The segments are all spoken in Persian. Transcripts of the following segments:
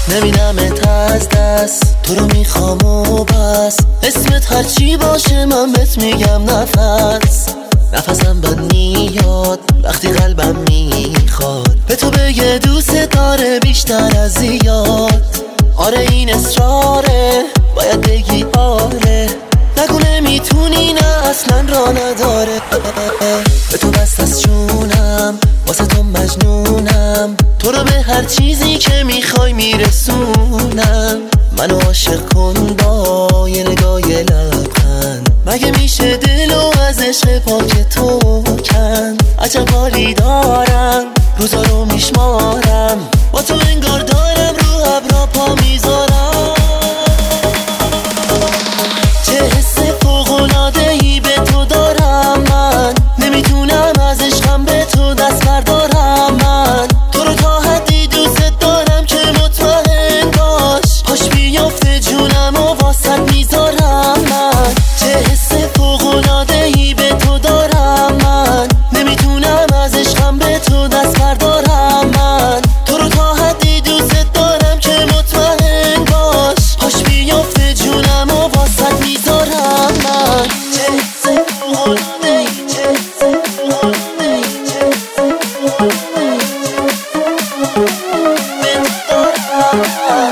نمیدمت از دست، تو رو میخوام و بس. اسمت هرچی باشه من بهت میگم نفسم بد میاد وقتی قلبم میخواد به تو بگه دوست داره بیشتر از زیاد. آره این اصراره باید بگی آره، نگو نمیتونی نه اصلا را نداره. به تو بست از جونم واسه تو مجنونم، تو رو به هر چیزی که میخوای میرسونم. منو عاشق کن با یه نگاه یه لبخند، مگه میشه دلو از عشق پاک تو کن. عجب حالی دارم روزا رو میشمارم، با تو انگار دارم رو ابرا پا میذارم. چه حس فوق‌العاده‌ای به تو دارم من، نمیتونم از عشقم به تو دست بردارم. من تو رو تا حدی دوست دارم که مطمئن باش، پاش بیافته جونم و واسط میذارم. من چه حس فوق‌العاده‌ای به تو دارم من، نمیتونم از عشقم به تو دست بردارم. من تو رو تا حدی دوست دارم که مطمئن باش، پاش بیافته جونم و واسط میذارم. من چه حس فوق‌العاده‌ای، چه حس فوق‌العاده‌ای، چه حس فوق‌العاده‌ای به تو دارم.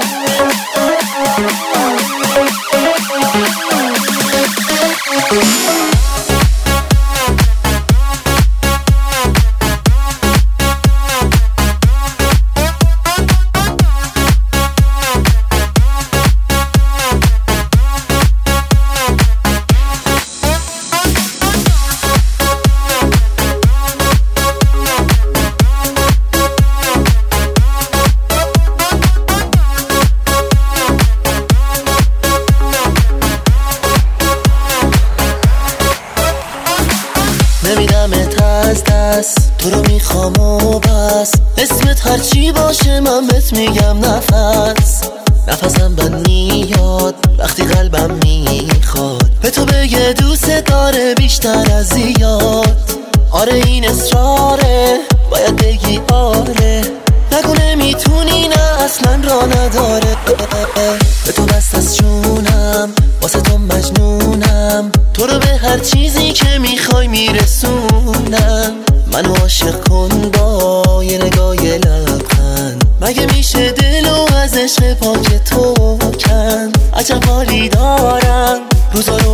نمیدمت از دست، تو رو میخوام و بس. اسمت هرچی باشه من بهت میگم نفسم بد میاد وقتی قلبم میخواد به تو بگه دوست داره بیشتر از زیاد. آره این اصراره باید بگی آره، نگو نمیتونی نه اصلا را نداره. به تو بست از جونم واسه تو مجنونم، تو رو به هر چیزی که میخوای میرسونم. منو عاشق کن با یه نگاه یه لبخند، مگه میشه دلو از عشق پاک تو کن. عجب حالی دارم روزا